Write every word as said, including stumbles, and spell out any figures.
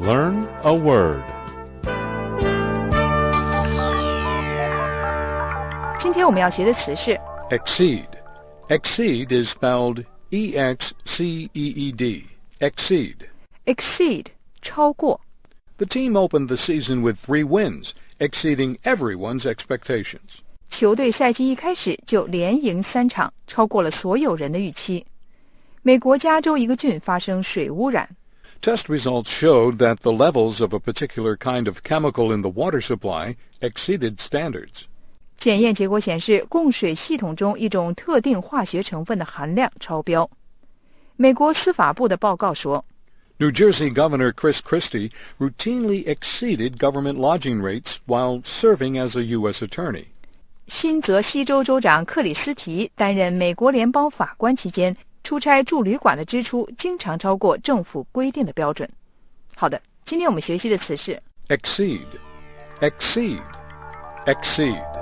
Learn a word. 今天我们要学的词是 Exceed. Exceed is spelled E X C E E D. Exceed. exceed 超过。 The team opened the season with three wins, exceeding everyone's expectations. 球队赛季一开始就连赢三场，超过了所有人的预期。美国加州一个郡发生水污染。 Test results showed that the levels of a particular kind of chemical in the water supply exceeded standards. 检验结果显示，供水系统中一种特定化学成分的含量超标。美国司法部的报告说 New Jersey Governor Chris Christie routinely exceeded government lodging rates while serving as a U S attorney. 新泽西州州长克里斯提担任美国联邦法官期间，出差住旅馆的支出经常超过政府规定的标准。好的，今天我们学习的词是 Exceed. Exceed. Exceed.